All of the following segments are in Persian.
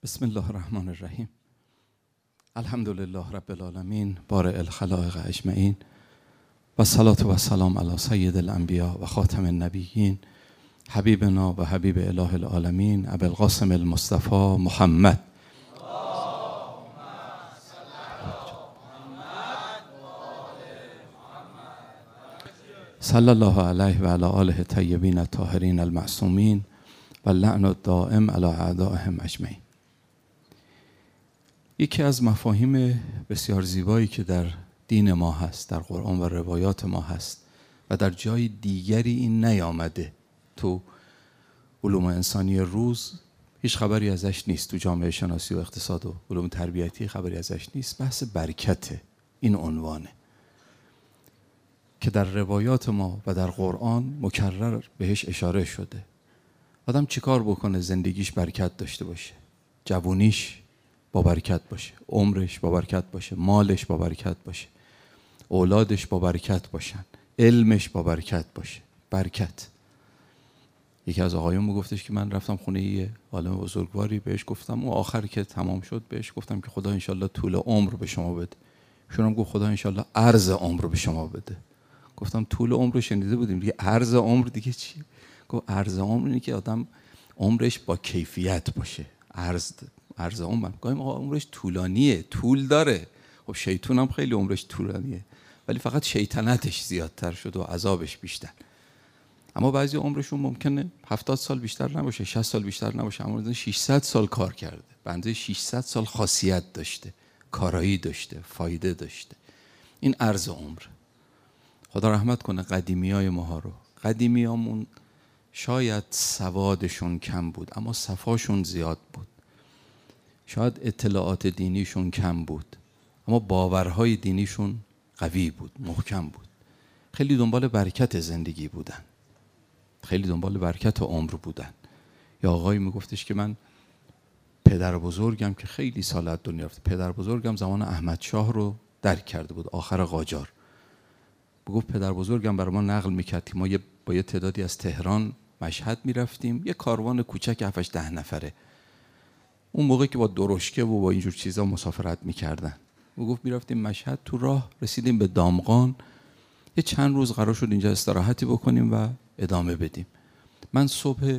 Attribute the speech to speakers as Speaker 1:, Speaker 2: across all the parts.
Speaker 1: بسم الله الرحمن الرحیم. الحمد لله رب العالمین بارئ الخلائق اجمعین و الصلاة و السلام علی سید الانبیاء و خاتم النبیین حبیبنا و حبیب اله العالمین ابی القاسم المصطفى محمد صلی الله علیه و علی آله الطیبین الطاهرین المعصومین و اللعن الدائم علی اعدائهم اجمعین. یکی از مفاهیم بسیار زیبایی که در دین ما هست، در قرآن و روایات ما هست و در جای دیگری این نیامده، تو علوم انسانی روز هیچ خبری ازش نیست، تو جامعه شناسی و اقتصاد و علوم تربیتی خبری ازش نیست، بحث برکته. این عنوانه که در روایات ما و در قرآن مکرر بهش اشاره شده. آدم چیکار بکنه زندگیش برکت داشته باشه؟ جوونیش با برکت باشه، عمرش با برکت باشه، مالش با برکت باشه، اولادش با برکت باشن، علمش با برکت باشه. برکت. یکی از آقایون میگفتش که من رفتم خونه یه عالم بزرگواری، بهش گفتم اون آخر که تمام شد بهش گفتم که خدا انشالله طول عمر به شما بده. شونم گفت خدا انشالله عرض عمر به شما بده. گفتم طول عمر رو شنیده بودیم دیگه، عرض عمر دیگه چی؟ گفت عرض عمر اینه که آدم عمرش با کیفیت باشه. عرض عمر گاهی موقع عمرش طولانیه، طول داره. خب شیطان هم خیلی عمرش طولانیه ولی فقط شیطنتش زیادتر شد و عذابش بیشتر. اما بعضی عمرشون ممکنه 70 سال بیشتر نباشه، 60 سال بیشتر نباشه، اما 600 سال کار کرده، بنده 600 سال خاصیت داشته، کارایی داشته، فایده داشته. این عرض عمر. خدا رحمت کنه قدیمیای ماها رو. قدیمیامون شاید سوادشون کم بود اما صفاشون زیاد بود. شاید اطلاعات دینیشون کم بود اما باورهای دینیشون قوی بود، محکم بود. خیلی دنبال برکت زندگی بودن، خیلی دنبال برکت عمر بودن. یا آقایی میگفتش که من پدر بزرگم که خیلی سال از دنیا رفته، پدر بزرگم زمان احمد شاه رو درک کرده بود، آخر قاجار. بگفت پدر بزرگم برای ما نقل میکرد که ما با یه تعدادی از تهران مشهد میرفتیم، یه کاروان کوچک 7-10 نفره. اون موقع که با درشکه و با اینجور چیزا مسافرت میکردن. گفت میرفتیم مشهد، تو راه رسیدیم به دامغان، یه چند روز قرار شد اینجا استراحتی بکنیم و ادامه بدیم. من صبح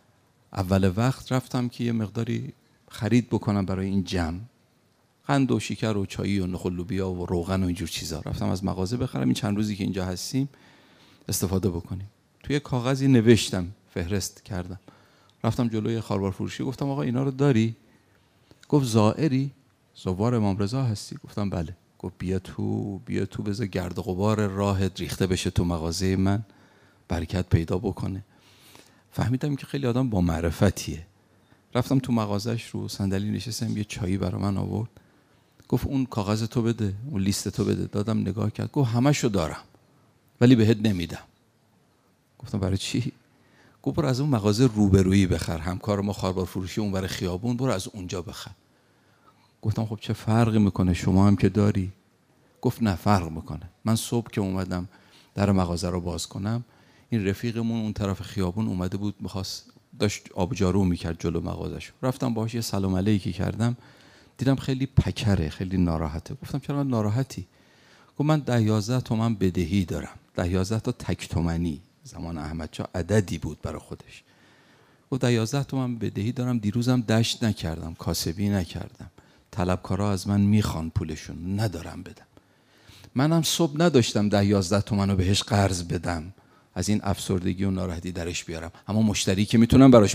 Speaker 1: اول وقت رفتم که یه مقداری خرید بکنم برای این جمع، قند و شکر و چایی و نخل لوبیا و روغن و اینجور چیزا. رفتم از مغازه بخرم این چند روزی که اینجا هستیم استفاده بکنیم. توی کاغذی نوشتم، فهرست کردم. رفتم جلوی خاربار فروشی، گفتم آقا اینا رو داری؟ گفت زائری؟ زوار امام رضا هستی؟ گفتم بله. گفت بیا تو بذار گرد و غبار راهت ریخته بشه تو مغازه من، برکت پیدا بکنه. فهمیدم که خیلی آدم با معرفتیه. رفتم تو مغازش، رو صندلی نشستم، یه چایی برای من آورد. گفت اون کاغذ تو بده، اون لیست تو بده. دادم، نگاه کرد، گفت همشو دارم ولی بهت نمیدم. گفتم برای چی؟ گفت برو از اون مغازه روبرویی بخر، همکار ما خاربار فروشی اون برای خیابون، برو از اونجا بخر. گفتم خب چه فرقی میکنه، شما هم که داری؟ گفت نه فرق میکنه. من صبح که اومدم در مغازه رو باز کنم، این رفیقمون اون طرف خیابون اومده بود، داشت آب جارو میکرد جلو مغازش. رفتم باهاش یه سلام علیکی کردم، دیدم خیلی پکره، خیلی ناراحته. گفتم چرا ناراحتی؟ گفت من 10-11 تومن بدهی دارم، 10-11 تا تک تومنی. زمان احمد شاه عددی بود برای خودش. گفت 10-11 تومن بدهی دارم، دیروزم دشت نکردم، کاسبی نکردم، طلبکارا از من میخوان پولشون، ندارم بدم. منم صبح نداشتم 10-11 تومن رو بهش قرض بدم، از این افسردگی و ناراحتی درش بیارم. اما مشتری که میتونم براش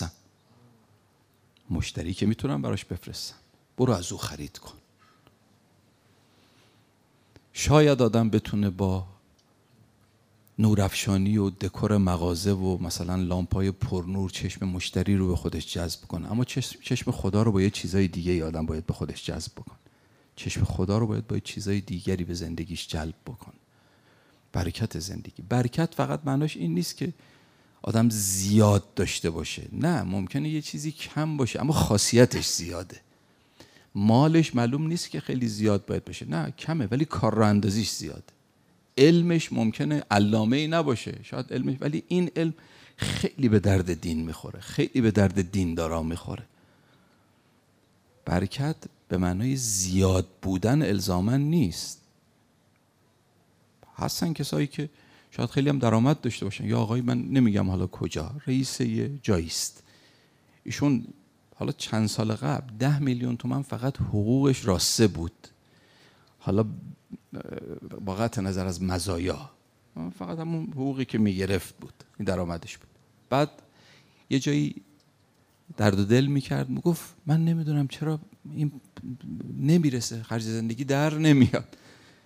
Speaker 1: بفرستم، برو از او خرید کن. شاید آدم بتونه با نورافشانی و دکور مغازه و مثلا لامپای پرنور چشم مشتری رو به خودش جذب کنه، اما چشم خدا رو با یه چیزای دیگه آدم باید به خودش جذب بکنه. چشم خدا رو باید با یه چیزای دیگری به زندگیش جلب بکنه. برکت زندگی. برکت فقط معناش این نیست که آدم زیاد داشته باشه، نه، ممکنه یه چیزی کم باشه اما خاصیتش زیاده. مالش معلوم نیست که خیلی زیاد باید باشه، نه کمه ولی کار راه اندازیش زیاده. علمش ممکنه علامه‌ای نباشه، شاید علمش، ولی این علم خیلی به درد دین میخوره، خیلی به درد دیندارا میخوره. برکت به معنای زیاد بودن الزاماً نیست. هستن کسایی که شاید خیلی هم درآمد داشته باشن، یا آقای من نمیگم حالا کجا، رئیس یه جایی است، ایشون حالا چند سال قبل 10 میلیون تومان فقط حقوقش راسته بود، حالا با قطع نظر از مزایا فقط همون حقوقی که میگرفت بود، این درآمدش بود. بعد یه جایی درد و دل میکرد، میگفت من نمیدونم چرا این نمیرسه، خرج زندگی در نمیاد،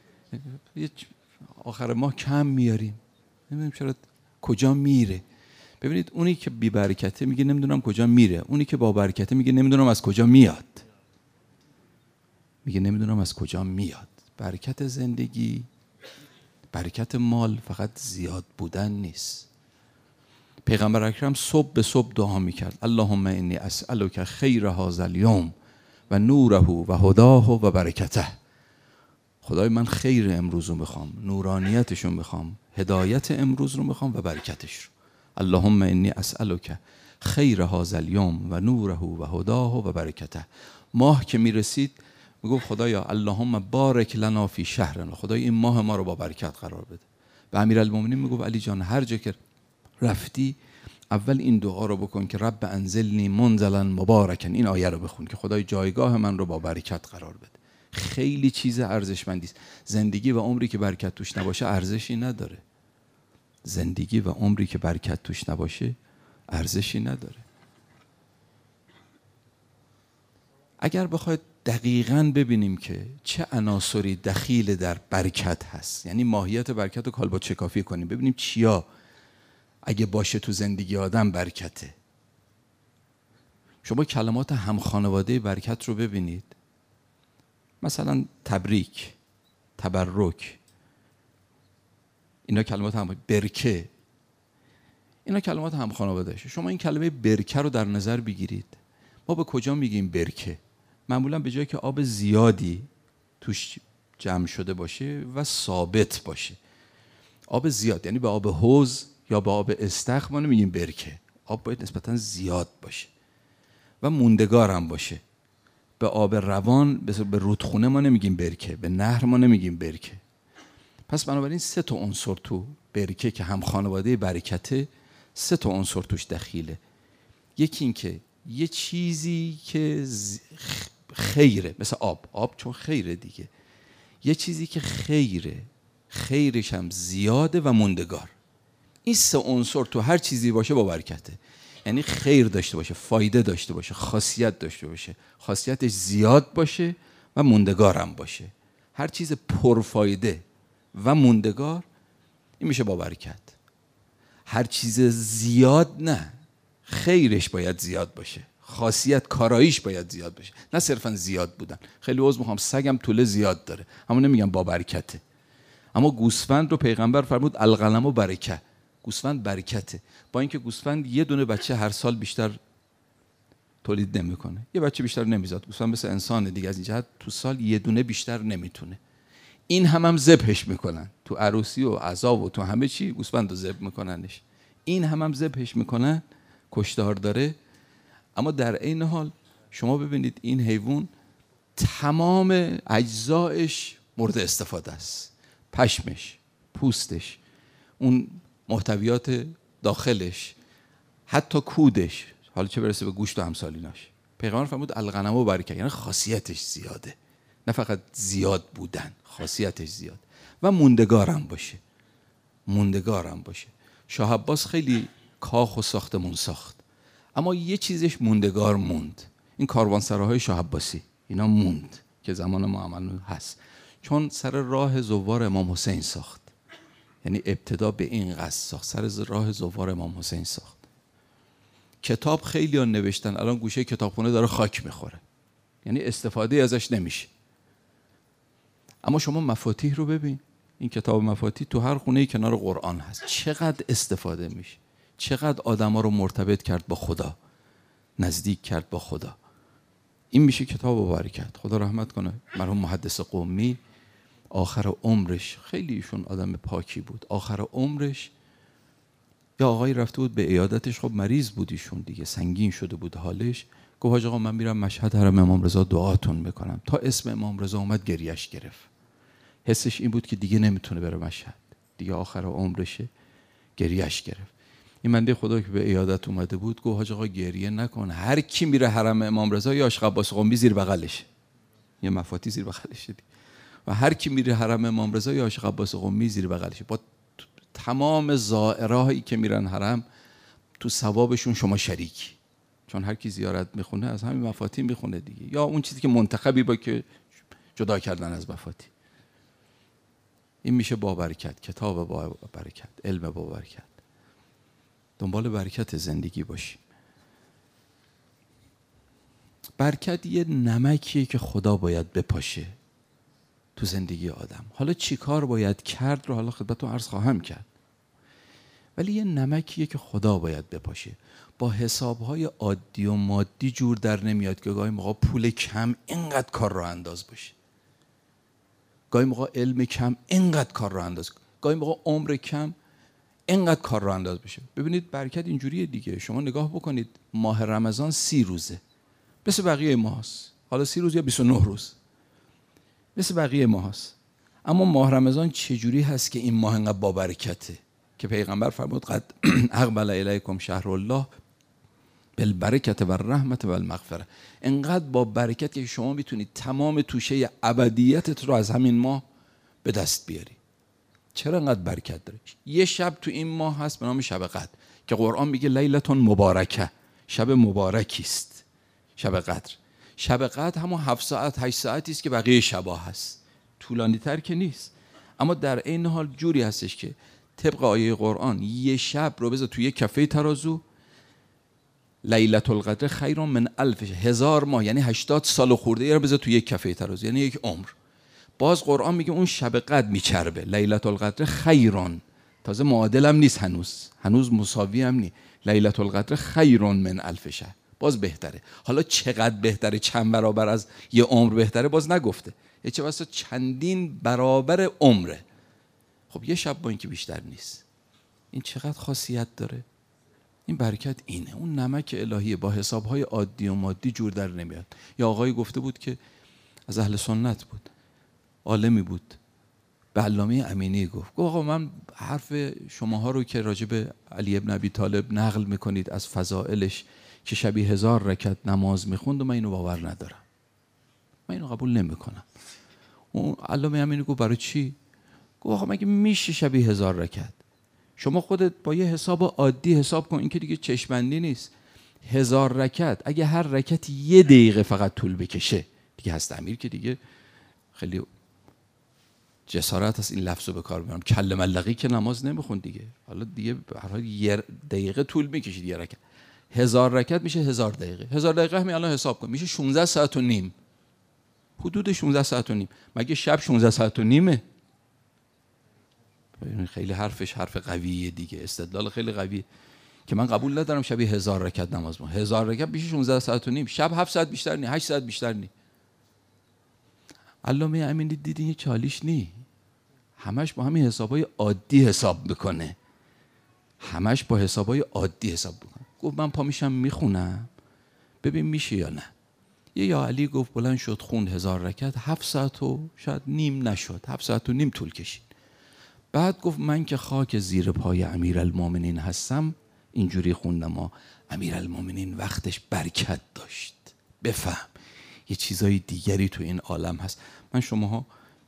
Speaker 1: آخر ماه کم میاریم، نمیدونم چرا کجا میره. ببینید اونی که بی برکته میگه نمیدونم کجا میره، اونی که با برکته میگه نمیدونم از کجا میاد، میگه نمیدونم از کجا میاد. برکت زندگی، برکت مال فقط زیاد بودن نیست. پیغمبر اکرم صبح به صبح دعا میکرد اللهم انی اسألک خیر هذا الیوم و نوره و هداه و برکته. خدای من خیر امروز رو میخوام، نورانیتش رو میخوام، هدایت امروز رو میخوام و برکتش رو. اللهم انی اسألک خیر هذا الیوم و نوره و هداه و برکته. ماه که میرسید میگفت خدایا اللهم بارک لنا فی شهرنا، خدای این ماه ما رو با برکت قرار بده. به امیرالمومنین میگفت علی جان هر جا که رفتی اول این دعا رو بکن که رب انزلنی منزلا مبارکا، این آیه رو بخون که خدای جایگاه من رو با برکت قرار بده. خیلی چیز ارزشمندی است. زندگی و عمری که برکت توش نباشه ارزشی نداره. زندگی و عمری که برکت توش نباشه ارزشی نداره. اگر بخواید دقیقاً ببینیم که چه عناصری دخیل در برکت هست، یعنی ماهیت برکت رو کالبد شکافی کنیم، ببینیم چیا اگه باشه تو زندگی آدم برکته. شما کلمات همخانواده برکت رو ببینید، مثلا تبریک، تبرک، اینا کلمات برکه، اینا کلمات همخانواده شه. شما این کلمه برکه رو در نظر بگیرید، ما به کجا میگیم برکه؟ معمولا به جایی که آب زیادی توش جمع شده باشه و ثابت باشه. آب زیاد یعنی به آب حوض یا به آب استخر ما نمیگیم برکه، آب باید نسبتا زیاد باشه و موندگار هم باشه. به آب روان، به رودخونه ما نمیگیم برکه، به نهر ما نمیگیم برکه. پس بنابراین 3 تا عنصر تو برکه که هم خانواده برکته، 3 تا عنصر توش دخیله. یکی این که یه چیزی که خیره، مثل آب چون خیره دیگه، یه چیزی که خیرش هم زیاده و موندگار. این 3 عنصر تو هر چیزی باشه با برکته. یعنی خیر داشته باشه، فایده داشته باشه، خاصیت داشته باشه، خاصیتش زیاد باشه و موندگارم باشه. هر چیز پرفایده و موندگار این میشه با برکت. هر چیز زیاد نه، خیرش باید زیاد باشه، خاصیت کاراییش باید زیاد باشه، نه صرفا زیاد بودن. خیلی عذر میخوام سگم طوله زیاد داره، اما نمیگم با برکته. اما گوسفند رو پیغمبر فرمود الغنم و برکه، گوسفند برکته. با اینکه گوسفند یه دونه بچه هر سال بیشتر تولید نمیکنه، یه بچه بیشتر نمیزاد. گوسفند مثل انسان دیگه، از این جهت تو سال یه دونه بیشتر نمیتونه. این هم ذبحش میکنن تو عروسی و عزا و تو همه چی گوسفند رو ذبح میکننش. این هم ذبحش میکنن، کشتار داره. اما در عین حال شما ببینید این حیوان تمام اجزایش مورد استفاده است. پشمش، پوستش، اون محتویات داخلش، حتی کودش، حالا چه برسه به گوشت و همسالیناش. پیغمبر فرمود الغنم و برکه، یعنی خاصیتش زیاده، نه فقط زیاد بودن، خاصیتش زیاد و موندگارم باشه. موندگارم باشه. شاه عباس خیلی کاخ و ساختمون ساخت، اما یه چیزش موندگار موند. این کاروانسراهای شاه عباسی اینا موند که زمان ما عمل هست، چون سر راه زوار امام حسین ساخت. یعنی ابتدا به این قصد ساخت، سر راه زوار امام حسین ساخت. کتاب خیلی ها نوشتن، الان گوشه کتابخونه داره خاک میخوره، یعنی استفاده ازش نمیشه. اما شما مفاتیح رو ببین، این کتاب مفاتیح تو هر خونه کنار قرآن هست، چقدر استفاده میشه، چقدر آدما رو مرتبط کرد با خدا، نزدیک کرد با خدا. این میشه کتاب و برکت. خدا رحمت کنه مرحوم محدث قمی، آخر عمرش، خیلی ایشون آدم پاکی بود، آخر عمرش یا آقایی رفته بود به عیادتش، خب مریض بود ایشون دیگه، سنگین شده بود حالش. گفت حاج آقا من میرم مشهد حرم امام رضا دعاتون میکنم. تا اسم امام رضا اومد گریش گرفت. حسش این بود که دیگه نمیتونه بره مشهد، دیگه آخر عمرشه. گریش گرفت. این بنده خدا که به عیادت اومده بود گفت حاج آقا گریه نکن، هر کی میره حرم امام رضا یا عاشق عباس قمی زیر بغلشه، یه مفاتی زیر بغلشه و هر کی میره حرم امام رضا یا عاشق عباس قمی زیر بغلشه. با تمام زائرایی که میرن حرم تو ثوابشون شما شریکی، چون هر کی زیارت میخونه از همین مفاتیح میخونه دیگه، یا اون چیزی که منتخبی با که جدا کردن از مفاتیح. این میشه با برکت، کتاب با برکت، علم با برکت. دنبال برکت زندگی باشیم. برکت یه نمکیه که خدا باید بپاشه تو زندگی آدم. حالا چی کار باید کرد رو حالا خدمتتون عرض خواهم کرد، ولی یه نمکیه که خدا باید بپاشه. با حسابهای عادی و مادی جور در نمیاد که گاهی موقع پول کم اینقدر کار راه انداز باشه، گاهی موقع علم کم اینقدر کار راه انداز، گاهی موقع عمر کم اینقدر کار راه انداز بشه. ببینید برکت اینجوریه دیگه. شما نگاه بکنید، ماه رمضان 30 روزه مثل بقیه ماهاست، حالا 30 روز یا 29 روز مثل بقیه ماهاست، اما ماه رمضان چجوری هست که این ماه انقدر با برکته که پیغمبر فرمود قد اقبل الیکم شهر الله بالبرکت و الرحمت و المغفره. انقدر با برکت که شما میتونید تمام توشه ابدیتت رو از همین ماه به دست بیاری. چرا انقدر برکت داره؟ یه شب تو این ماه هست به نام شب قدر که قرآن میگه لیلتون مبارکه، شب مبارکی است شب قدر. شب قدر همون 7 ساعت 8 ساعتی است که بقیه شبا هست، طولانی تر که نیست، اما در این حال جوری هستش که طبق آیه قرآن یه شب رو بذار توی یک کفه ترازو، لیلة القدر خیر من 1000 ماه، یعنی 80 سال خورده ای رو بذار توی یک کفه ترازو، یعنی یک عمر. باز قرآن میگه اون شب قدر میچربه، لیلة القدر خیرون، تازه معادل هم نیست، هنوز مساوی هم نیست، لیلة القدر خیرون من 1000 شهر، باز بهتره. حالا چقدر بهتره، چند برابر از یه عمر بهتره باز نگفته، چه واسه چندین برابر عمره. خب یه شب با اینکه بیشتر نیست، این چقدر خاصیت داره. این برکت اینه، اون نمک الهیه، با حسابهای عادی و مادی جور در نمیاد. یا آقایی گفته بود که از اهل سنت بود، عالمی بود، به علامه امینی گفت آقا من حرف شماها رو که راجع به علی ابن ابی طالب نقل میکنید از فضائلش که شبی 1000 رکعت نماز میخوند و من اینو باور ندارم، من اینو قبول نمیکنم. اون علامه امینی گفت برای چی؟ گفت آقا مگه میشه شبی 1000 رکعت؟ شما خودت با یه حساب عادی حساب کن، این که دیگه چشمندی نیست. 1000 رکعت اگه هر رکعت 1 دقیقه فقط طول بکشه، دیگه هست امیر که دیگه خیلی جسارت هست این لفظو به کار میبرم، کله ملقی که نماز نمیخوند دیگه، حالا دیگه به هر حال 1 دقیقه طول میکشید یه رکعت. 1000 رکعت میشه 1000 دقیقه، 1000 دقیقه همین الان حساب کن میشه 16 ساعت و نیم، حدود 16 ساعت و نیم. مگه شب 16 ساعت و نیمه؟ خیلی حرفش حرف قویه دیگه، استدلال خیلی قویه که من قبول ندارم شبی 1000 رکعت نماز بخونم. 1000 رکعت میشه 16 ساعت و نیم، شب 7 ساعت بیشتر نی، 8 ساعت بیشتر نی. علامه امینی دیدین یه چالیش نی، همش با همین حسابای عادی حساب میکنه، همش با حسابای عادی حساب میکنه. گفت من پا میشم میخونم ببین میشه یا نه. یا علی گفت بلند شد خوند 1000 رکعت، 7 ساعت و شاید نیم نشد، 7 ساعت و نیم طول کشید. بعد گفت من که خاک زیر پای امیرالمومنین هستم اینجوری خوندم امیرالمومنین وقتش برکت داشت. بفهم یه چیزای دیگری تو این عالم هست. من شماها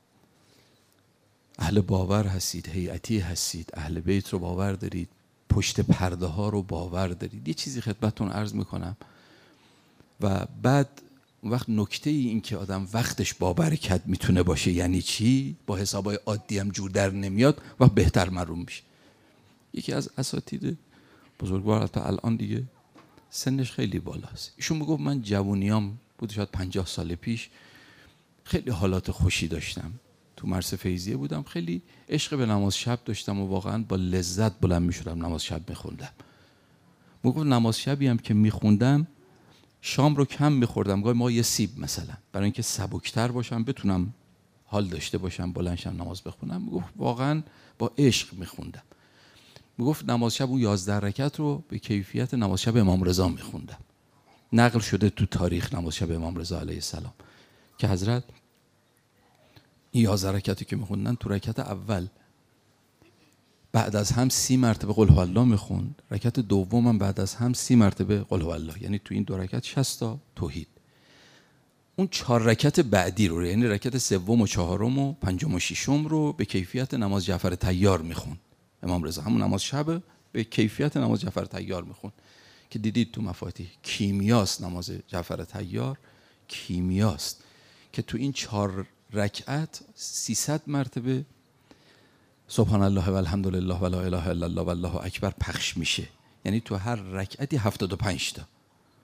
Speaker 1: اهل باور هستید، هیئتی هستید، اهل بیت رو باور دارید، پشت پرده ها رو باور دارید. یه چیزی خدمتتون عرض میکنم و بعد وقت نکته این که آدم وقتش با برکت میتونه باشه یعنی چی؟ با حسابای عادی هم جور در نمیاد و بهتر معلوم میشه. یکی از اساتید بزرگوار تا الان دیگه سنش خیلی بالاست، ایشون میگفت من جوونیام بود، شاید 50 سال پیش، خیلی حالات خوشی داشتم، تو مرز فیضیه بودم، خیلی عشق به نماز شب داشتم و واقعا با لذت بلند میشدم نماز شب میخوندم. میگفت نماز شبی هم که میخوندم شام رو کم میخوردم، گاهی ما یه سیب مثلا، برای اینکه سبکتر باشم بتونم حال داشته باشم بلند شم نماز بخونم. میگفت واقعا با عشق میخوندم. میگفت نماز شب اون 11 رکعت رو به کیفیت نماز شب امام رضا میخوندم. نقل شده تو تاریخ نماز شب امام رضا علیه السلام که حضرت این 11 رکعتی که میخوندن تو رکعت اول بعد از هم 30 مرتبه قل هوالله میخوند، رکعت دوم هم بعد از هم 30 مرتبه قل هوالله، یعنی تو این 2 رکعت 60 تا توحید. اون 4 رکعت بعدی رو، یعنی رکعت سوم و چهارم و پنجم و ششم رو به کیفیت نماز جعفر طیار میخوند امام رضا. همون نماز شب به کیفیت نماز جعفر طیار میخوند که دیدید تو مفاتیح کیمیاست. نماز جعفر طیار کیمیاست که تو این 4 رکعت 300 مرتبه سبحان الله و الحمدلله و لا اله الا الله و الله اکبر پخش میشه، یعنی تو هر رکعتی 75 تا.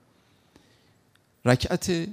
Speaker 1: رکعت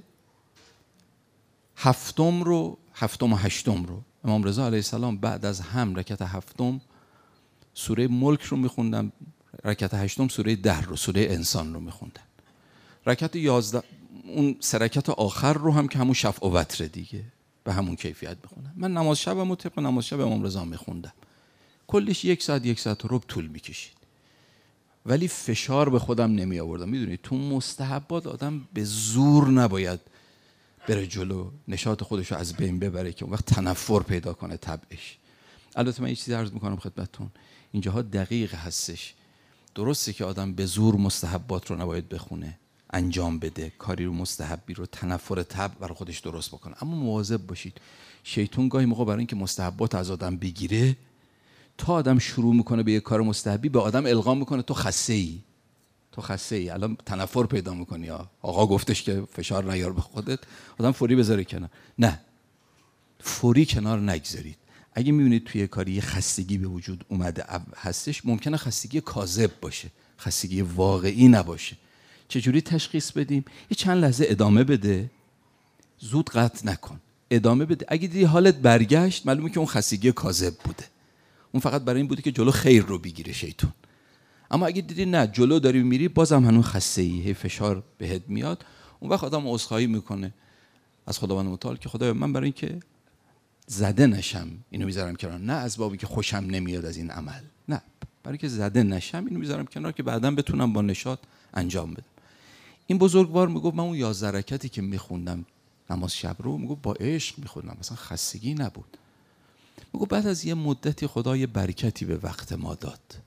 Speaker 1: هفتم و هشتم رو امام رضا علیه السلام بعد از هم رکعت هفتم سوره ملک رو میخوندن، رکعت هشتم سوره ده رو، سوره انسان رو میخوندن. رکعت 11 اون 3 رکعت آخر رو هم که همون شفع و وتر دیگه به همون کیفیت بخونم. من نماز شبم رو طبق نماز شب امام رضا میخوندم. کلش 1 ساعت 1 ساعت و ربع طول میکشید، ولی فشار به خودم نمی آوردم. میدونید تو مستحبات آدم به زور نباید بره جلو، نشاط خودش رو از بین ببره که اون وقت تنفر پیدا کنه طبعش. البته من یه چیزی عرض میکنم خدمتتون، اینجاها دقیق هستش. درسته که آدم به زور مستحبات رو نباید بخونه، انجام بده، کاری رو مستحبی رو تنفر طبع برای خودش درست بکنه، اما مواظب باشید. شیطان گاهی موقع برای اینکه مستحبات از آدم بگیره، تا آدم شروع میکنه به یه کار مستحبی به آدم القا میکنه تو خسته ای، الان تنفر پیدا میکنی، آقا گفتش که فشار نیار به خودت، آدم فوری بذاره کنار. نه، فوری کنار نگذارید. اگه میبینید توی کاری یه خستگی به وجود اومده هستش، ممکنه خستگی کاذب باشه، خستگی واقعی نباشه. چجوری تشخیص بدیم؟ یه چند لحظه ادامه بده، زود قطع نکن، ادامه بده. اگه دیدی حالت برگشت، معلومه که اون خستگی کاذب بوده، اون فقط برای این بوده که جلو خیر رو بگیره شیطان. اما اگه دیدی نه، جلو داری میری، بازم هنوز خسته‌ای، هی فشار بهت میاد، اون وقت آدم عذرخواهی میکنه از خداوند متعال که خدایا من برای اینکه زده نشم اینو میذارم کنار، نه از بابی که خوشم نمیاد از این عمل، نه، برای اینکه زده نشم اینو میذارم کنار که بعداً بتونم با نشاط انجام بدم. این بزرگوار میگفت من اون 11 رکعتی که میخوندم نماز شب رو، میگفت با عشق میخوندم، مثلا خستگی نبود. میگفت بعد از یه مدتی خدای برکتی به وقت ما داد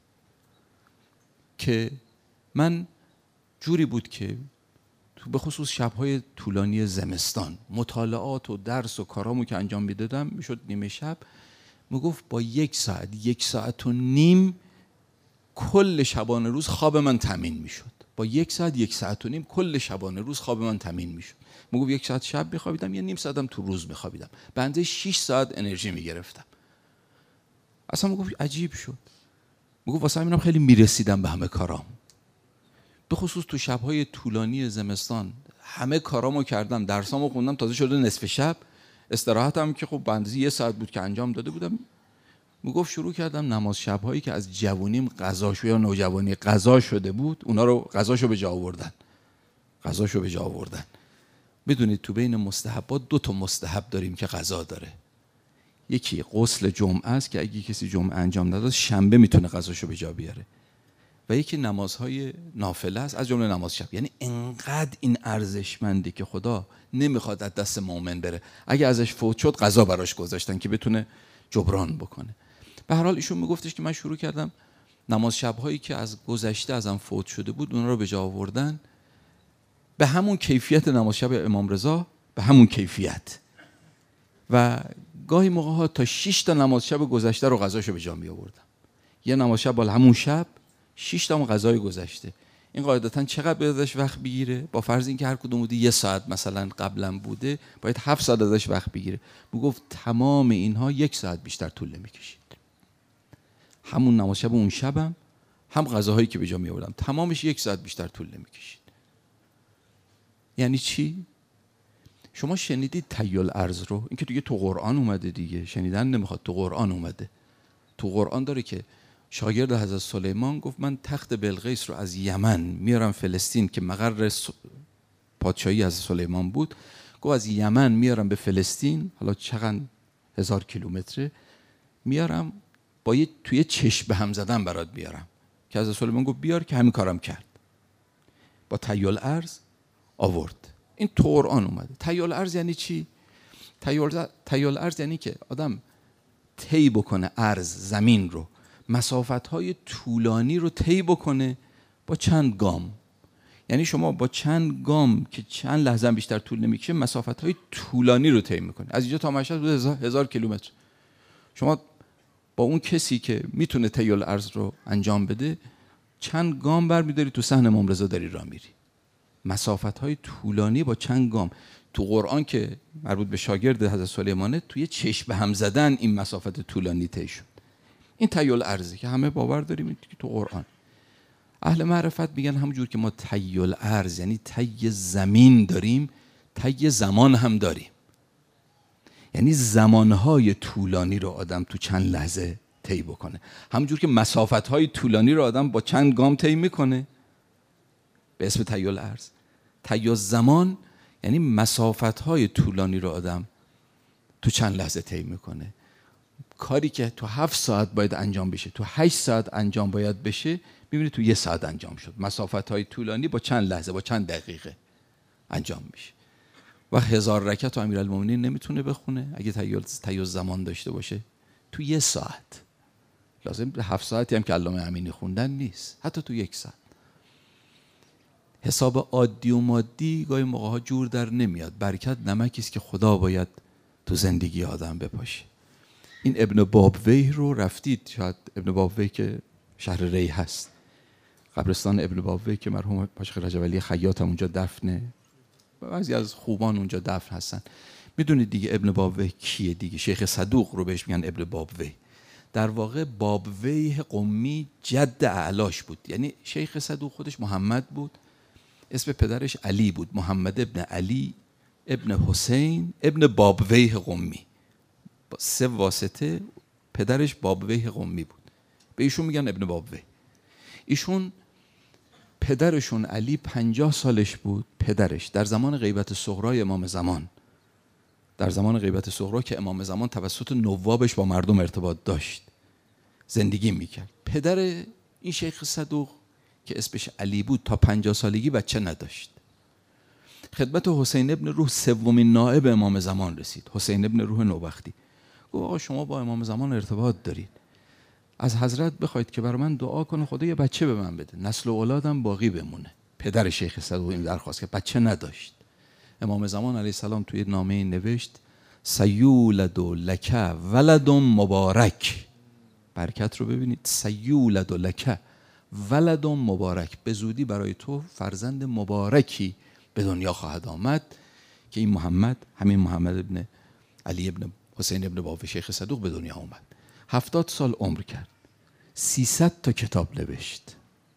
Speaker 1: که من جوری بود که تو به خصوص شب‌های طولانی زمستان مطالعات و درس و کارامو که انجام میدادم میشد نیمه شب، میگفت با 1 ساعت 1 ساعت و نیم کل شبانه روز خواب من تامین میشد. با 1 ساعت 1 ساعت و نیم کل شبانه روز خواب من تامین میشد. میگفت 1 ساعت شب میخوابیدم، یه نیم ساعتم تو روز میخوابیدم، به اندازه 6 ساعت انرژی میگرفتم. اصلا میگفت عجیب شد. میگفت واسه همینم خیلی میرسیدم به همه کارام، به خصوص تو شب‌های طولانی زمستان همه کارامو کردم، درسامو خوندم، تازه شده نصف شب، استراحتم که خب بندازی 1 ساعت بود که انجام داده بودم. میگفت شروع کردم نماز شب‌هایی که از جوونیم قضاشو یا نوجوانی قضا شده بود، اونا رو قضاشو به جا آوردن. بدونید تو بین مستحبات 2 تا مستحب داریم که قضا داره. یکی غسل جمعه است که اگه کسی جمعه انجام نداد شنبه میتونه قضاشو به جا بیاره، و یکی نمازهای نافله است از جمله نماز شب. یعنی انقدر این ارزشمندی که خدا نمیخواد از دست مؤمن بره، اگه ازش فوت شد قضا براش گذاشتن که بتونه جبران بکنه. به هر حال ایشون میگفتش که من شروع کردم نماز شب‌هایی که از گذشته ازم فوت شده بود اونا رو به جا آوردن، به همون کیفیت نماز شب امام رضا، به همون کیفیت، و گاهی موقع‌ها تا 6 تا نماز شب گذشته رو قضاشو به جا می آوردم. یه نماز شب بالا همون شب 6 تا قضای گذشته. این قاعدتاً چقدر ازش وقت بگیره؟ با فرض اینکه هر کدوم بوده 1 ساعت مثلا قبلا بوده، باید 7 ساعت ازش وقت بگیره. میگفت تمام اینها 1 ساعت بیشتر طول نمی‌کشید. همون نماز شب اون شبم هم قضاهایی که به جا می آوردم تمامش 1 ساعت بیشتر طول نمی‌کشید. یعنی چی؟ شما شنیدید طی الارض رو؟ این که دیگه تو قرآن اومده دیگه، شنیدن نمیخواد، تو قرآن اومده. تو قرآن داره که شاگرد حضرت سلیمان گفت من تخت بلقیس رو از یمن میارم فلسطین که مقر پادشاهی از سلیمان بود، گفت از یمن میارم به فلسطین، حالا چقدر 1000 کیلومتره، میارم توی چشم به هم زدن برات بیارم که از سلیمان گفت بیار که همین کارم کرد. با تیل ارز آورد. این تو قرآن اومده. تیل ارز یعنی چی؟ تیل ارز یعنی که آدم طی بکنه ارز، زمین رو، مسافت‌های طولانی رو طی بکنه با چند گام. یعنی شما با چند گام که چند لحظه بیشتر طول نمیکشه مسافت‌های طولانی رو طی میکنه. از اینجا تا مشهد 1000 کیلومتر. شما با اون کسی که میتونه طی الارض رو انجام بده چند گام برمی‌داری تو صحن امام رضا داری راه میری. مسافت‌های طولانی با چند گام. تو قرآن که مربوط به شاگرد حضرت سلیمانه توی چشم به هم زدن این مسافت طولانی طی شد. این طی الارض که همه باور داریم که تو قرآن. اهل معرفت میگن همونجور که ما طی الارض یعنی طی زمین داریم، طی زمان هم داریم. یعنی زمانهای طولانی رو آدم تو چند لحظه طی بکنه. همونجور که مسافتهای طولانی رو آدم با چند گام طی میکنه به اسم طی الارض. طی زمان یعنی مسافتهای طولانی رو آدم تو چند لحظه طی میکنه. کاری که تو 7 ساعت باید انجام بشه تو 8 ساعت انجام باید بشه میبینی تو 1 ساعت انجام شد. مسافتهای طولانی با چند لحظه با چند دقیقه انجام میشه. و 1000 رکعت و امیرالمومنین نمیتونه بخونه اگه طی زمان داشته باشه تو 1 ساعت. لازم 7 ساعتی هم که علامه امینی خوندن نیست، حتی تو 1 ساعت. حساب عادی و مادی گاهی موقع ها جور در نمیاد. برکت نمکی است که خدا باید تو زندگی آدم بپاشه. این ابن بابویه رو رفتید، شاید ابن بابویه که شهر ری هست، قبرستان ابن بابویه که مرحوم پاشا رجب علی خیاط هم اونجا دفنه، بعضی از خوبان اونجا دفن هستن. میدونید دیگه ابن بابویه کیه دیگه؟ شیخ صدوق رو بهش میگن ابن بابویه. در واقع بابویه قمی جد اعلاش بود. یعنی شیخ صدوق خودش محمد بود، اسم پدرش علی بود، محمد ابن علی ابن حسین ابن بابویه قمی. با 3 واسطه پدرش بابویه قمی بود. به ایشون میگن ابن بابویه. ایشون پدرشون علی 50 سالش بود. پدرش در زمان غیبت صغرای امام زمان، در زمان غیبت صغرا که امام زمان توسط نوابش با مردم ارتباط داشت زندگی میکرد، پدر این شیخ صدوق که اسمش علی بود تا 50 سالگی بچه نداشت. خدمت حسین ابن روح 3مین نائب امام زمان رسید، حسین ابن روح نوبختی. گفت آقا شما با امام زمان ارتباط دارید، از حضرت بخواید که برای من دعا کنه خدا یه بچه به من بده، نسل و اولادم باقی بمونه. پدر شیخ صدوق این درخواست که بچه نداشت. امام زمان علیه السلام توی نامه نوشت سیولد لک ولد مبارک. برکت رو ببینید، سیولد لک ولد مبارک، به زودی برای تو فرزند مبارکی به دنیا خواهد آمد که این محمد، همین محمد ابن علی ابن حسین ابن بابویه شیخ صدوق به دنیا آمد. 70 سال عمر کرد، 300 تا کتاب نوشت،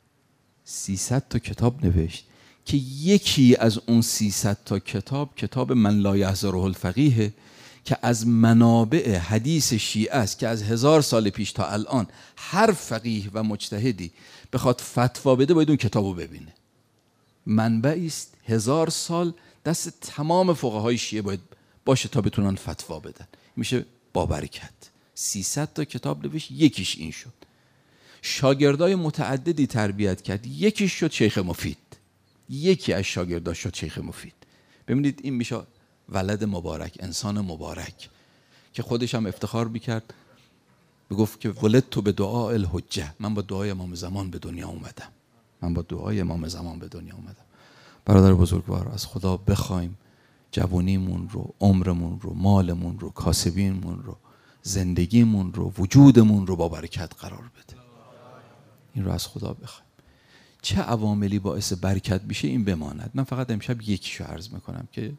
Speaker 1: 300 تا کتاب نوشت که یکی از اون 300 تا کتاب کتاب من لا یحضره الفقیه که از منابع حدیث شیعه است که از 1000 سال پیش تا الان هر فقیه و مجتهدی بخواد فتوا بده باید اون کتابو ببینه. منبعی است 1000 سال دست تمام فقهای شیعه باید باشه تا بتونن فتوا بدن. میشه با برکت. 300 تا کتاب نوشت، یکیش این شد. شاگردای متعددی تربیت کرد، یکیش شد شیخ مفید. یکی از شاگرداش شد شیخ مفید. ببینید این میشه ولد مبارک، انسان مبارک که خودش هم افتخار میکرد، میگفت که ولدت به دعاء الحجه، من با دعای امام زمان به دنیا اومدم، من با دعای امام زمان به دنیا اومدم. برادر بزرگوار، از خدا بخوایم جوانیمون رو، عمرمون رو، مالمون رو، کاسبینمون رو، زندگیمون رو، وجودمون رو با برکت قرار بده. این رو از خدا بخوایم. چه عواملی باعث برکت میشه این بماند. من فقط امشب یکیشو عرض میکنم که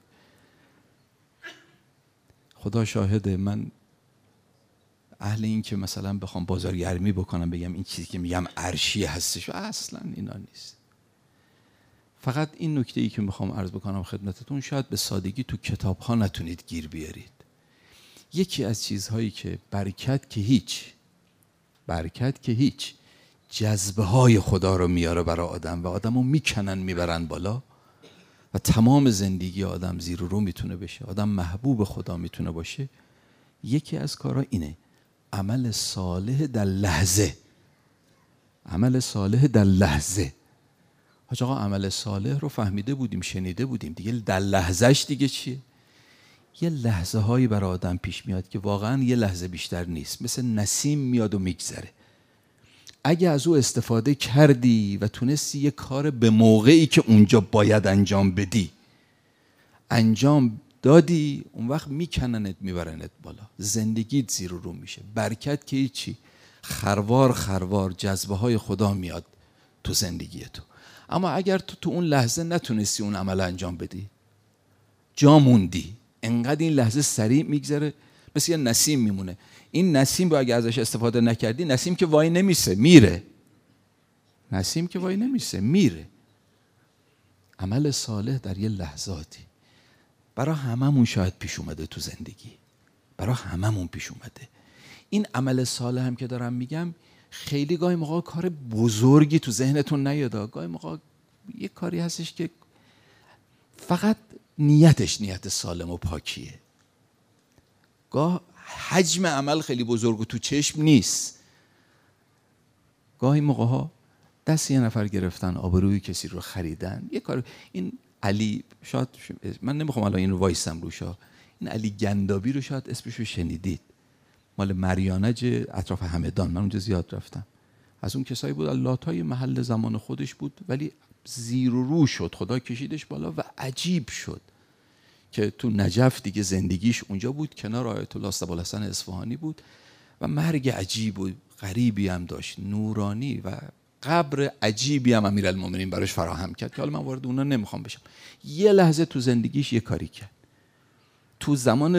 Speaker 1: خدا شاهده، من اهل این که مثلا بخوام بازارگرمی بکنم بگم این چیزی که میگم عرشی هستش، اصلا اینا نیست. فقط این نکته ای که میخوام عرض بکنم خدمتتون، شاید به سادگی تو کتاب ها نتونید گیر بیارید. یکی از چیزهایی که برکت که هیچ جذبه های خدا رو میاره برای آدم و آدم رو میکنن میبرن بالا و تمام زندگی آدم زیر و رو میتونه بشه، آدم محبوب خدا میتونه باشه. یکی از کارها اینه، عمل صالح در لحظه. عمل صالح در لحظه. حاج آقا عمل صالح رو فهمیده بودیم، شنیده بودیم، دیگه در لحظهش دیگه چیه؟ یه لحظه هایی برای آدم پیش میاد که واقعا یه لحظه بیشتر نیست، مثل نسیم میاد و میگذره. اگه از او استفاده کردی و تونستی یه کار به موقعی که اونجا باید انجام بدی انجام دادی، اون وقت میکننت میبرنت بالا، زندگیت زیر رو میشه. برکت که هیچی، خروار خروار جذبه های خدا میاد تو زندگی تو. اما اگر تو اون لحظه نتونستی اون عمل انجام بدی، جا موندی، انقدر این لحظه سریع میگذره، مثل یه نسیم میمونه. این نسیم رو اگه ازش استفاده نکردی، نسیم که وای نمیسه، میره. نسیم که وای نمیسه، میره. عمل صالح در یه لحظاتی برای هممون شاید پیش اومده تو زندگی، برای هممون پیش اومده. این عمل صالح هم که دارم میگم، خیلی گاهی موقع کار بزرگی تو ذهنتون نیاد. گاهی موقع یه کاری هستش که فقط نیتش نیت سالم و پاکیه. گاه حجم عمل خیلی بزرگ و تو چشم نیست. گاهی موقع ها دست یه نفر گرفتن، آبروی کسی رو خریدن، یه کار. این علی، شاید من نمیخوام الان این رو وایسم روشا، این علی گندابی رو شاید اسمش رو شنیدید، مال مریانج اطراف همدان. من اونجا زیاد رفتم. از اون کسایی بود لاتای محل زمان خودش بود، ولی زیر و رو شد، خدا کشیدش بالا و عجیب شد که تو نجف دیگه زندگیش اونجا بود، کنار آیت الله ابوالحسن اصفهانی بود و مرگ عجیب و غریبی هم داشت، نورانی، و قبر عجیبی هم امیرالمومنین براش فراهم کرد که حالا من وارد اونا نمیخوام بشم. یه لحظه تو زندگیش یه کاری کرد. تو زمان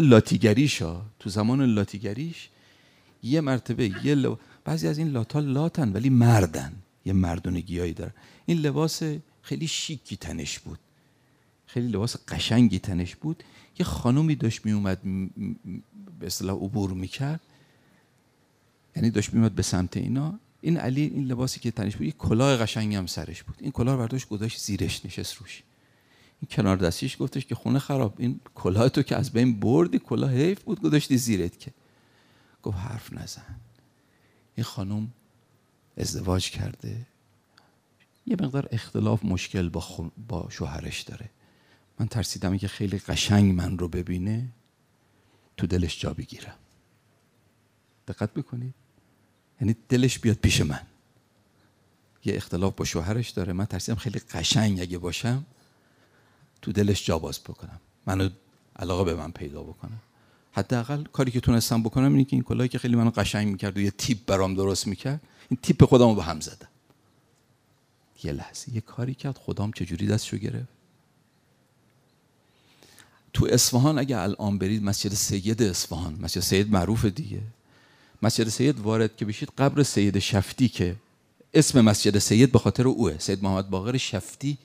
Speaker 1: لاتیگریش یه مرتبه بعضی از این لاتا لاتن ولی مردن، یه مردونگیایی داره. این لباس خیلی شیکی تنش بود، خیلی لباس قشنگی تنش بود. یه خانومی داشت می اومد به اصطلاح عبور میکرد، یعنی داشت می اومد به سمت اینا. این علی این لباسی که تنش بود، یه کلاه قشنگی هم سرش بود، این کلاه رو برداشت گذاشت زیرش، نشست روش. این کنار دستیش گفتش که خونه خراب، این کلاه تو که از بین بردی، کلاه حیف بود گذاشتی زیرت. که گفت حرف نزن. این خانم ازدواج کرده، یه مقدار اختلاف مشکل با شوهرش داره. من ترسیدم که خیلی قشنگ من رو ببینه تو دلش جا بگیرم. دقت بکنید، یعنی دلش بیاد پیش من. یه اختلاف با شوهرش داره، من ترسیدم خیلی قشنگ اگه باشم تو دلش جا باز بکنم، منو علاقه به من پیدا بکنم. حداقل کاری که تونستم بکنم اینه که این کلاهی که خیلی منو قشنگ میکرد و یه تیپ برام درست میکرد، این تیپ خودمو به هم زدم. یه لحظه یه کاری کرد، خدام چجوری دستشو گرفت. تو اصفهان اگه الان برید مسجد سید اصفهان، مسجد سید معروف دیگه، مسجد سید وارد که بشید، قبر سید شفتی که اسم مسجد سید به خاطر اوه، سید محمد باقر شفتی،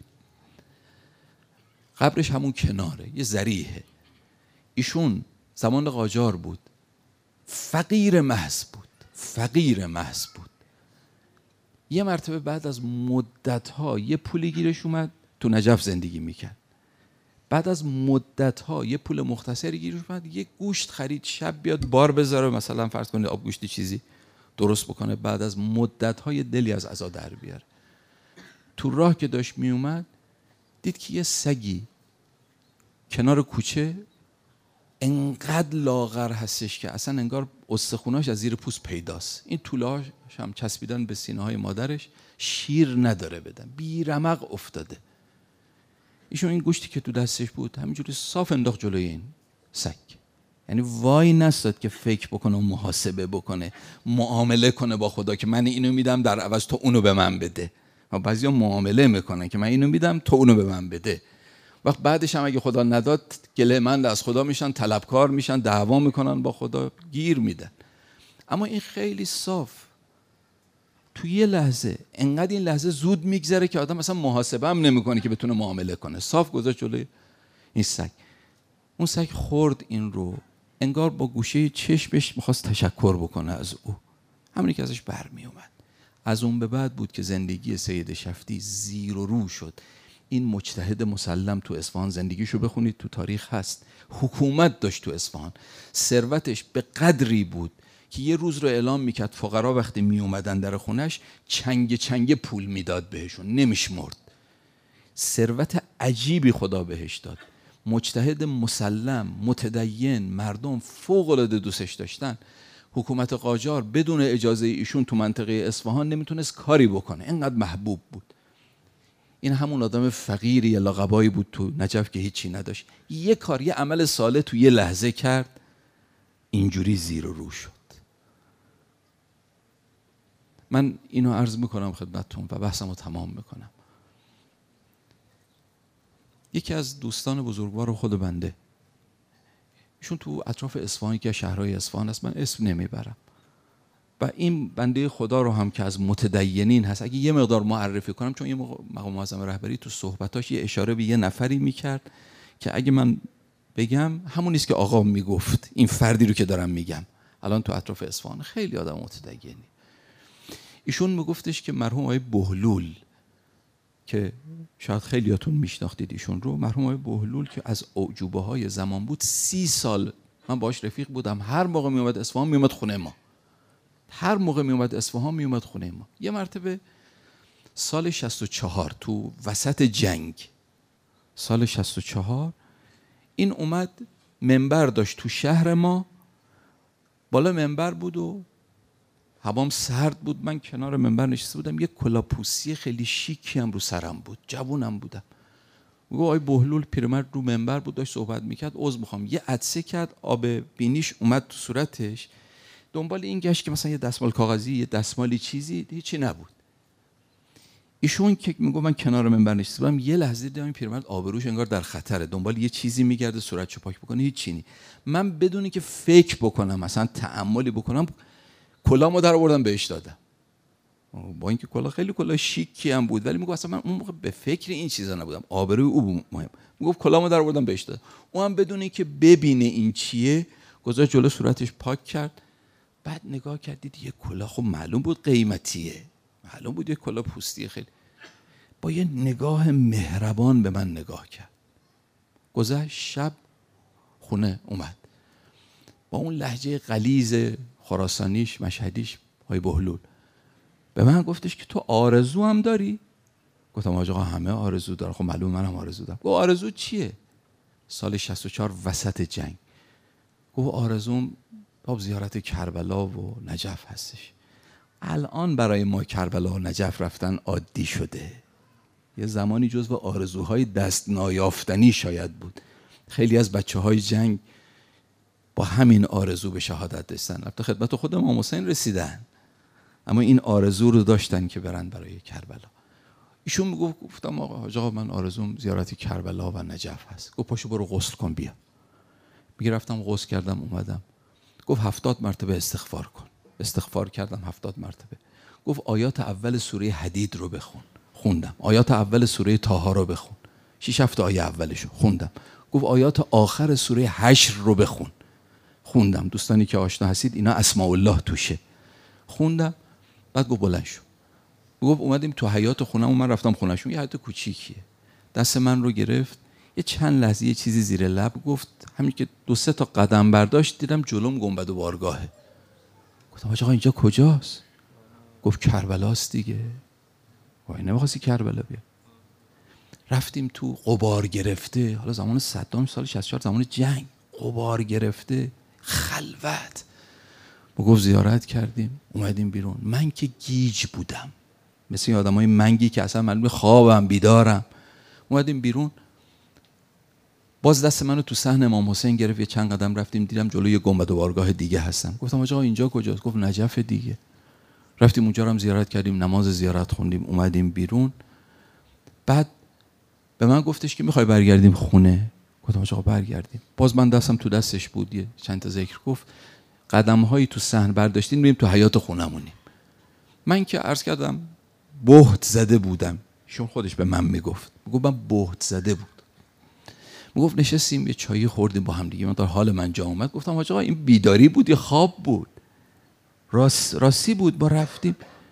Speaker 1: قبرش همون کناره، یه ذریحه. ایشون زمان قاجار بود، فقیر محض بود. یه مرتبه بعد از مدت‌ها یه پولی گیرش اومد، تو نجف زندگی میکرد. بعد از مدت‌ها یه پول مختصری گیرش اومد، یه گوشت خرید، شب بیاد بار بذاره، مثلا فرض کنید آب گوشتی چیزی درست بکنه. بعد از مدت‌ها یه دلی از عزا در بیاره. تو راه که داشت میومد دید که یه سگی کنار کوچه انقدر لاغر هستش که اصلا انگار استخوناش از زیر پوست پیداست. این طولهاش هم چسبیدن به سینه های مادرش، شیر نداره بدن، بی رمق افتاده. ایشون این گوشتی که تو دستش بود همینجوری صاف انداخت جلوی این سگ. یعنی وای نستاد که فکر بکنه و محاسبه بکنه، معامله کنه با خدا که من اینو میدم در عوض تو اونو به من بده. و بعضیا معامله میکنن که من اینو میدم تو اونو به من بده. وقت بعدش هم اگه خدا نداد گله‌مند از خدا میشن، طلبکار میشن، دعوا میکنن با خدا، گیر میدن. اما این خیلی صاف، تو یه لحظه، انقدر این لحظه زود میگذره که آدم اصلا محاسبه هم نمیکنه که بتونه معامله کنه. صاف گذاشت جلوی این سگ. اون سگ خورد این رو، انگار با گوشه چشمش میخواست تشکر بکنه از او، همونی که ازش برمی اومد. از اون به بعد بود که زندگی سید شفتی زیر و رو شد. این مجتهد مسلم تو اصفهان، زندگیشو بخونید تو تاریخ هست، حکومت داشت تو اصفهان، ثروتش به قدری بود که یه روز رو اعلام میکرد فقرا وقتی میومدن در خونش چنگ پول میداد بهشون، نمیشمرد. ثروت عجیبی خدا بهش داد. مجتهد مسلم، متدین، مردم فوق العاده دوستش داشتن. حکومت قاجار بدون اجازه ایشون تو منطقه اصفهان نمیتونست کاری بکنه، اینقدر محبوب بود. این همون آدم فقیری یا لاغبایی بود تو نجف که هیچی نداشت، یه کار، یه عمل صالح تو یه لحظه کرد، اینجوری زیر و رو شد. من اینو عرض میکنم خدمتتون و بحثمو تمام میکنم. یکی از دوستان بزرگوار خود بنده، ایشون تو اطراف اصفهان که شهرهای اصفهان است، من اسم نمیبرم، و این بنده خدا رو هم که از متدینین هست اگه یه مقدار معرفی کنم، چون یه مقام معظم رهبری تو صحبتاش یه اشاره به یه نفری میکرد که اگه من بگم همون نیست که آقا میگفت، این فردی رو که دارم میگم الان تو اطراف اصفهان خیلی آدم متدینی. ایشون میگفتش که مرحوم آقای بهلول که شاید خیلیاتون میشناختید ایشون رو، مرحوم آقای بهلول که از اعجوبه های زمان بود، 30 سال من باهاش رفیق بودم، هر موقع میومد اصفهان میومد خونه ما، هر موقع میومد اصفهان میومد خونه ما. یه مرتبه سال 64 تو وسط جنگ، سال 64 این اومد منبر داشت تو شهر ما، بالا منبر بود و هوام سرد بود، من کنار منبر نشسته بودم، یه کلاپوسی خیلی شیکی هم رو سرم بود، جوونم بودم. گفت آقای بهلول پیرمرد رو منبر بود داشت صحبت میکرد، عذر میخوام، یه عطسه کرد، آب بینیش اومد تو صورتش، دنبال این گشت که مثلا یه دستمال کاغذی، یه دستمالی چیزی، هیچی نبود. ایشون که میگه من کنار منبر نشسته بودم، یه لحظه دیدم این پیرمرد آبروش انگار در خطره، دنبال یه چیزی میگرده صورتشو پاک بکنه، هیچی نی. من بدون اینکه فکر بکنم مثلا تأملی بکنم کلامو در آوردم بهش دادم، با اینکه کلا خیلی کلا شیکی هم بود، ولی میگه اصلا من اون موقع به فکر این چیزا نبودم، آبروی او مهم. میگفت کلامو در آوردم بهش دادم، اون هم بدون اینکه ببینه این چیه گذاشت جلو صورتش پاک کرد. بعد نگاه کردید یه کلاه، خب معلوم بود قیمتیه، معلوم بود یه کلاه پوستی خیلی، با یه نگاه مهربان به من نگاه کرد. گذشت شب خونه اومد با اون لهجه غلیظ خراسانیش مشهدیش، های بهلول به من گفتش که تو آرزو هم داری؟ گفتم آقا همه آرزو دارم. خب معلوم منم آرزو دارم. گفت آرزو چیه؟ سال 64 وسط جنگ. گفت آرزوم باب زیارت کربلا و نجف هستش. الان برای ما کربلا و نجف رفتن عادی شده، یه زمانی جزو آرزوهای دست نایافتنی شاید بود. خیلی از بچه‌های جنگ با همین آرزو به شهادت رسیدن، البته خدمت خود امام حسین رسیدن، اما این آرزو رو داشتن که برن برای کربلا. ایشون گفتم آقا من آرزوم زیارت کربلا و نجف هست. گفت پاشو برو غسل کن بیا. میگه رفتم غسل کردم اومدم. گفت 70 مرتبه استغفار کن. استغفار کردم 70 مرتبه. گفت آیات اول سوره حدید رو بخون. خوندم. آیات اول سوره طه رو بخون. 6 7 آیه اولشو خوندم. گفت آیات آخر سوره حشر رو بخون. خوندم. دوستانی که آشنا هستید اینا اسماء الله توشه. خوندم. بعد گفت بلند شو. گفت اومدیم تو حیاط خونم، من رفتم خونه‌شون، یه حیاط کوچیکیه. دست من رو گرفت، یه چند لحظه یه چیزی زیر لب گفت، همین که 2-3 تا قدم برداشت دیدم جلوم گنبد و بارگاهه. گفتم آقا اینجا کجاست؟ گفت کربلاست دیگه. وای نمی‌خواستی کربلا بیا. رفتیم تو، غبار گرفته، حالا زمان صدام سال 64 زمان جنگ، غبار گرفته، خلوت. ما گفت زیارت کردیم، اومدیم بیرون. من که گیج بودم، مثل این آدمای منگی که اصلا معلومه خوابم بیدارم. اومدیم بیرون، باز دست منو تو صحن امام حسین گرفت، یه چند قدم رفتیم دیدم جلوی یه گنبد و بارگاه دیگه هستم. گفتم آقا اینجا کجاست؟ گفت نجف دیگه. رفتیم اونجا رو هم زیارت کردیم، نماز زیارت خوندیم، اومدیم بیرون. بعد به من گفتش که میخوای برگردیم خونه؟ گفتم آقا برگردیم. باز من دستم تو دستش بود، یه چند تا ذکر گفت. قدم‌هایی تو صحن برداشتیم، میریم تو حیاط خونمونیم. من که عرض کردم بهت زده بودم، ایشون خودش به من میگفت من بهت زده بود. میگفت نشستیم یه چایی خوردیم با هم دیگه، من حال من جا اومد. گفتم آقا این بیداری بود یا خواب بود؟ راستی بود. با رفتیم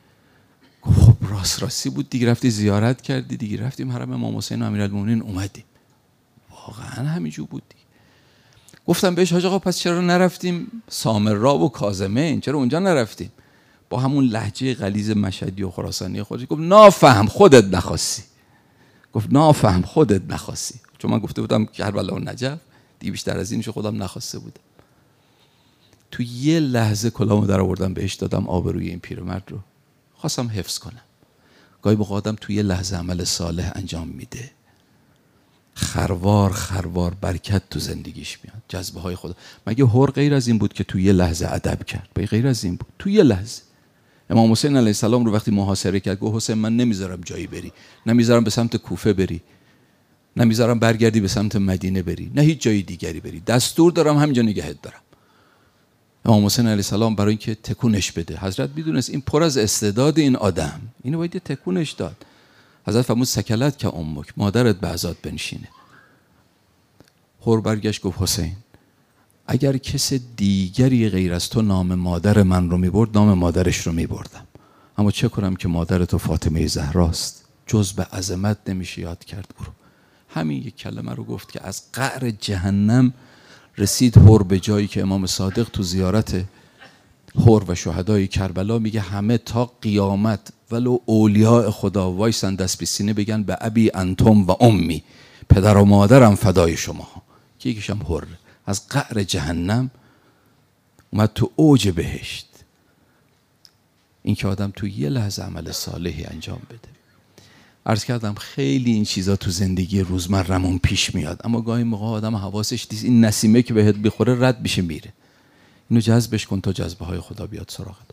Speaker 1: خب راستی بود دیگه، رفتی زیارت کردی دیگه، رفتیم حرم امام حسین و امیرالمومنین اومدیم، واقعا همینجور بود دیگه. گفتم بهش حاج آقا پس چرا نرفتیم سامرا و کاظمین، چرا اونجا نرفتیم؟ با همون لهجه غلیظ مشهدی و خراسانی خودش گفت نافهم خودت نخواستی. گفت نافهم خودت نخواستی. چون من گفته بودم کربلا و نجف، دیگه بیشتر از اینش خودم نخواسته بودم. تو یه لحظه کلامو در آوردم بهش دادم، آبروی این پیرمرد رو خواستم حفظ کنم. گاهی موقع آدم تو یه لحظه عمل صالح انجام میده، خروار خروار برکت تو زندگیش میاد، جذبه های خدا. مگه هور غیر از این بود که تو یه لحظه ادب کرد؟ مگه غیر از این بود؟ تو یه لحظه امام حسین علیه السلام رو وقتی محاصره کرد گفت حسین من نمیذارم جایی بری، نمیذارم به سمت کوفه بری، نمیذارم برگردی به سمت مدینه بری، نه هیچ جای دیگری بری، دستور دارم همینجا نگهت دارم. امام حسین علیه السلام برای اینکه تکونش بده، حضرت میدونست این پر از استعداد این آدم، اینو باید تکونش داد. حضرت فرمود سکلت که امک، مادرت به عزات بنشینه. هور برگشت گفت حسین اگر کس دیگری غیر از تو نام مادر من رو میبرد، نام مادرش رو میبردم، اما چه کنم که مادر تو فاطمه زهراست، جز به عظمت نمیشه یاد کرد. برو. همین یک کلمه رو گفت که از قعر جهنم رسید هور به جایی که امام صادق تو زیارت هور و شهدای کربلا میگه همه تا قیامت ولو اولیاء خدا وایسن دست به سینه بگن به ابی انتم و امی، پدر و مادرم فدای شما. که یکیش هم هور از قعر جهنم اومد تو اوج بهشت. این که آدم تو یه لحظه عمل صالحی انجام بده. عرض کردم خیلی این چیزا تو زندگی روزمرمون پیش میاد، اما گاهی موقع آدم حواسش نیست، این نسیمه که بهت بخوره رد میشه میره. اینو جذبش کن تا جذبه های خدا بیاد سراغت.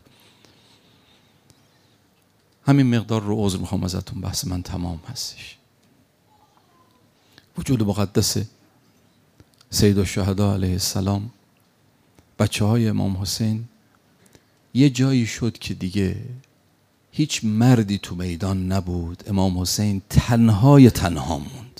Speaker 1: همین مقدار رو عذر میخوام ازتون، بحث من تمام هستش. وجود مقدس سید الشهدا علیه السلام، بچه های امام حسین، یه جایی شد که دیگه هیچ مردی تو میدان نبود، امام حسین تنها موند.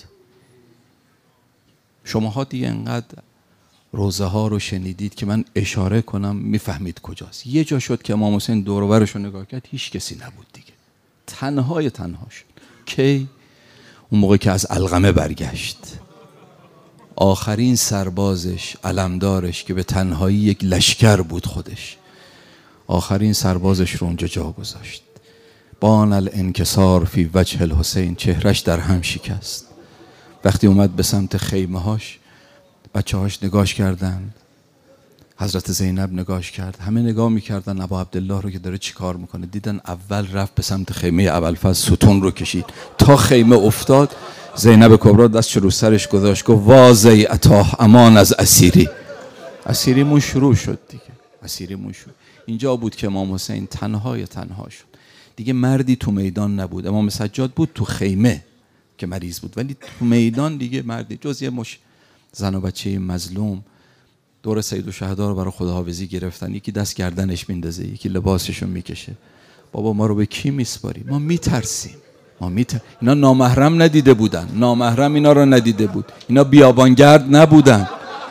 Speaker 1: شماها دیگه انقدر روزه ها رو شنیدید که من اشاره کنم میفهمید کجاست. یه جا شد که امام حسین دور و برش رو نگاه کرد، هیچ کسی نبود دیگه، تنها شد. کی؟ اون موقع که از علقمه برگشت، آخرین سربازش، علمدارش که به تنهایی یک لشکر بود خودش، آخرین سربازش رو اونجا جا گذاشت. بان الانکسار فی وجه الحسین، چهرش در هم شکست. وقتی اومد به سمت خیمه هاش، بچه هاش نگاش کردن، حضرت زینب نگاش کرد، همه نگاه میکردن ابا عبدالله رو که داره چی کار میکنه. دیدن اول رفت به سمت خیمه ابوالفضل، ستون رو کشید تا خیمه افتاد. زینب کبرا دستش رو سرش گذاشت، گفت وازی اتاه امان از اسیری. اسیریمون شروع شد دیگه، اسیریمون شد. اینجا بود که امام حسین تنها شد دیگه. مردی تو میدان نبود. امام سجاد بود تو خیمه که مریض بود، ولی تو میدان دیگه مردی جز یه مش زن و بچه مظلوم دور سید الشهدا رو برای خداحافظی گرفتن. یکی دست گردنش میندازه، یکی لباسشو میکشه. بابا ما رو به کی میسپاری؟ ما میترسیم. اینا نامحرم ندیده بودن، نامحرم اینا رو ندیده بود. اینا بیابانگرد نبودن،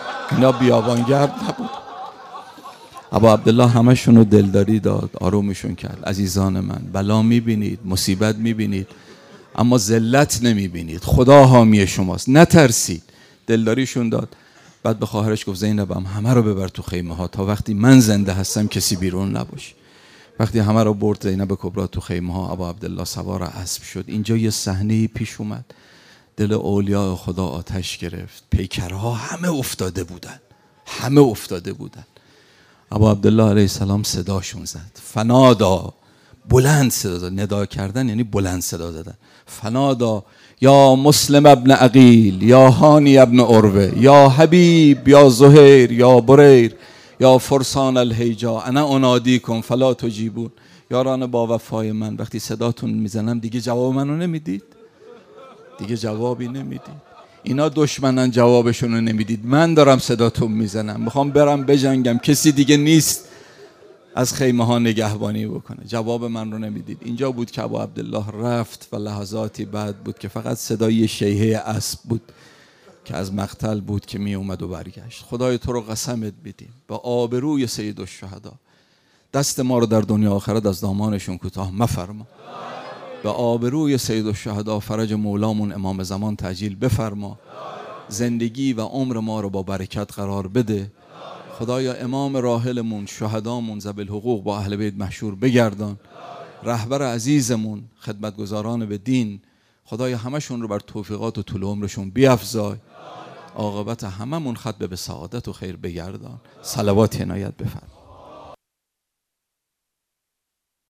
Speaker 1: ابا عبدالله همشون رو دلداری داد، آرومشون کرد. عزیزان من، بلا میبینید، مصیبت میبینید، اما ذلت نمیبینید. خدا حامی شماست، نترسید. دلداریشون داد. بعد به خواهرش گفت زینبم همه رو ببر تو خیمه ها تا وقتی من زنده هستم کسی بیرون نباشه. وقتی همه رو برد زینب کبرا تو خیمه ها، ابا عبدالله سوار اسب شد. اینجا یه صحنه پیش اومد، دل اولیاء خدا آتش گرفت. پیکرها همه افتاده بودن. ابا عبدالله علیه السلام صداشون زد، فنادا، بلند صدا زد. ندا کردن یعنی بلند صدا زدن. فنادا یا مسلم ابن عقیل، یا هانی ابن عروه، یا حبیب، یا زهیر، یا بریر، یا فرسان الهیجا، انا انادیکم فلا تجیبون. یاران با وفای من، وقتی صداتون میزنم دیگه جواب منو نمیدید، دیگه جوابی نمیدید. اینا دشمنن، جوابشونو نمیدید. من دارم صداتون میزنم، میخوام برم بجنگم، کسی دیگه نیست از خیمه ها نگهبانی بکنه، جواب من رو نمیدید. اینجا بود که ابا عبدالله رفت و لحظاتی بعد بود که فقط صدای شیهه اسب بود که از مقتل بود که می اومد و برگشت. خدای تو رو قسمت بدیم با آبروی سید الشهدا، دست ما رو در دنیا آخرت از دامانشون کوتاه مفرما. به آبروی سید الشهدا فرج مولامون امام زمان تعجیل بفرما. زندگی و عمر ما رو با برکت قرار بده. خدایا امام راحلمون، شهدامون، ذوی الحقوق با اهل بیت محشور بگردان. رهبر عزیزمون، خدمتگزاران به دین، خدایا همشون رو بر توفیقات و طول عمرشون بیفزای. عاقبت هممون ختم به سعادت و خیر بگردان. صلوات عنایت بفرما.